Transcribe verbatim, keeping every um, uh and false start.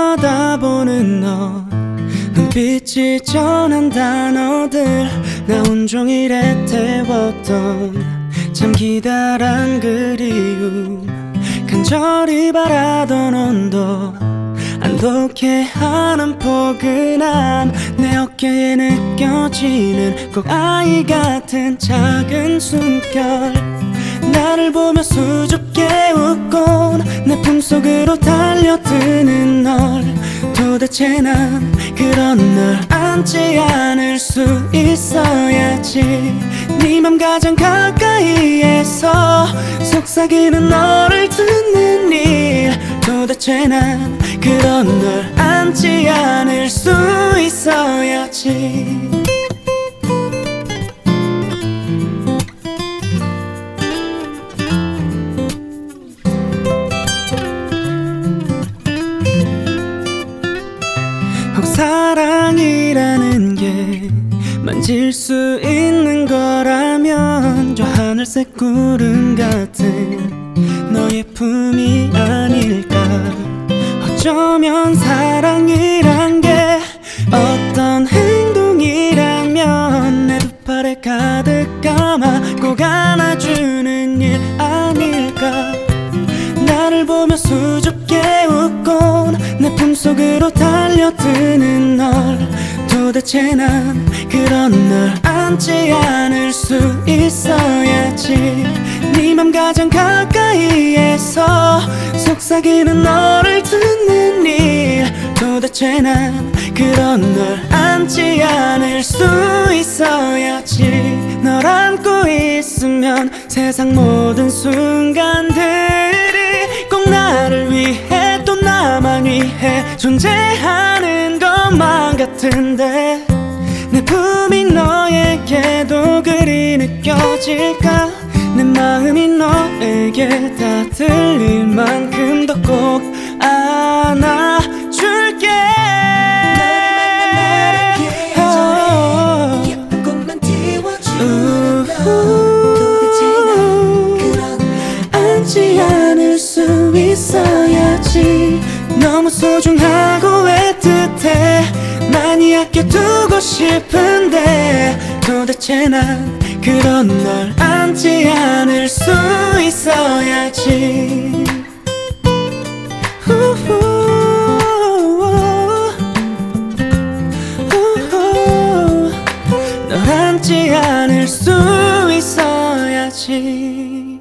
쳐다보는 너, 눈빛이 전한 단어들 나 온종일 애태웠던 참 기다란 그리움, 간절히 바라던 온도, 안독해하는 포근함, 내 어깨에 느껴지는 꼭 아이 같은 작은 숨결, 나를 보며 수줍게 웃곤 내 품속으로 달려드는 널, 도대체 난 그런 널 안지 않을 수 있어야지. 네 맘 가장 가까이에서 속삭이는 너를 듣는 일, 도대체 난 그런 널 안지 않을 수 있어야지. 혹 사랑이라는 게 만질 수 있는 거라면 저 하늘색 구름 같은 너의 품이 아닐까. 어쩌면 사랑이란 게 어떤 행동이라면 내 두 팔에 가득 감아 꼭 안아주는 일 아닐까. 나를 보며 수줍게 웃곤 내 품속으로 달려드는 널, 도대체 난 그런 널 안지 않을 수 있어야지. 네 맘 가장 가까이에서 속삭이는 너를 듣는 일, 도대체 난 그런 널 안지 않을 수 있어야지. 널 안고 있으면 세상 모든 순간들이 꼭 나를 위해 또 나만 위해 존재하는 것만 같은데, 내 품이 너에게도 그리 느껴질까. 내 마음이 너에게 다 들릴 만큼 더 꼭 안아줄게. 예쁜 것만 띄워주는 너, 도대체 난 그런 안지 않을 수 있어야지. 너무 소중하고 애틋해 많이 아껴두고 싶은데, 도대체 난 그런 널 안지 않을 수 있어야지. 우후, 우후, 널 안지 않을 수 있어야지.